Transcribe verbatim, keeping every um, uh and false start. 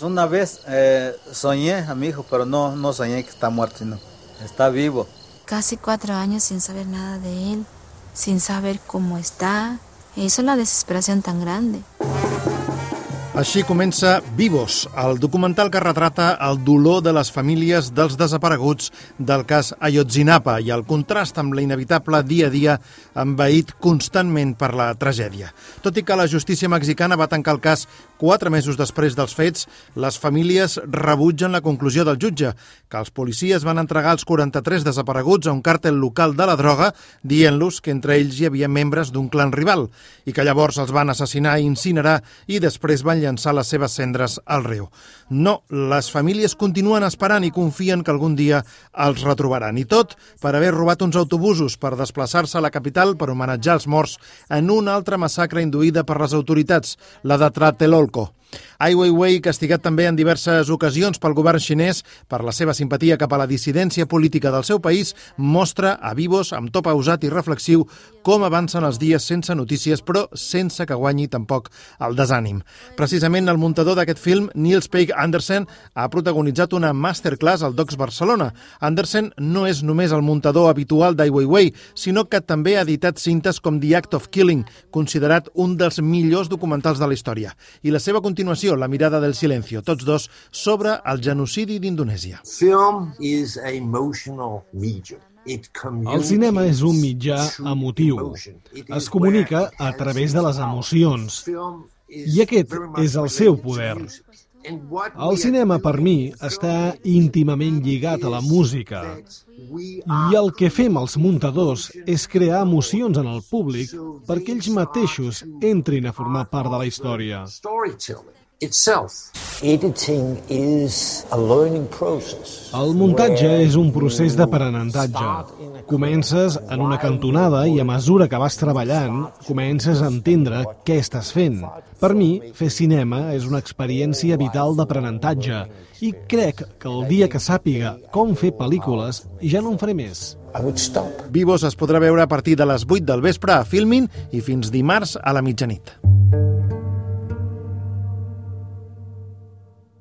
Una vez eh, soñé a mi hijo, pero no, no soñé que está muerto, sino está vivo. Casi cuatro años sin saber nada de él, sin saber cómo está. Eso es la desesperación tan grande. Així comença Vivos, el documental que retrata el dolor de les famílies dels desapareguts del cas Ayotzinapa i el contrast amb la inevitable dia a dia envaït constantment per la tragèdia. Tot i que la justícia mexicana va tancar el cas quatre mesos després dels fets, les famílies rebutgen la conclusió del jutge, que els policies van entregar els quaranta-tres desapareguts a un càrtel local de la droga, dient-los que entre ells hi havia membres d'un clan rival, i que llavors els van assassinar i incinerar i després van llançar les seves cendres al riu. No, les famílies continuen esperant i confien que algun dia els retrobaran. I tot per haver robat uns autobusos per desplaçar-se a la capital per homenatjar els morts en una altra massacre induïda per les autoritats, la de Tlatelolco. Ai Weiwei, castigat també en diverses ocasions pel govern xinès per la seva simpatia cap a la dissidència política del seu país, mostra a Vivos, amb to pausat i reflexiu, com avancen els dies sense notícies, però sense que guanyi tampoc el desànim. Precisament el muntador d'aquest film, Niels Peig Andersen, ha protagonitzat una masterclass al Docs Barcelona. Andersen no és només el muntador habitual d'Ai Weiwei, sinó que també ha editat cintes com The Act of Killing, considerat un dels millors documentals de la història. I la seva continuació, La mirada del silencio, tots dos sobre el genocidi d'Indonèsia. Film is a emotional medium. El cinema és un mitjà emotiu. Es comunica a través de les emocions. I aquest és el seu poder. El cinema, per mi, està íntimament lligat a la música. I el que fem els muntadors és crear emocions en el públic perquè ells mateixos entrin a formar part de la història. El muntatge és un procés d'aprenentatge. Comences en una cantonada i a mesura que vas treballant, comences a entendre què estàs fent. Per mi, fer cinema és una experiència vital d'aprenentatge i crec que el dia que sàpiga com fer pel·lícules ja no en faré més. Vivos es podrà veure a partir de les vuit del vespre a Filmin i fins dimarts a la mitjanit.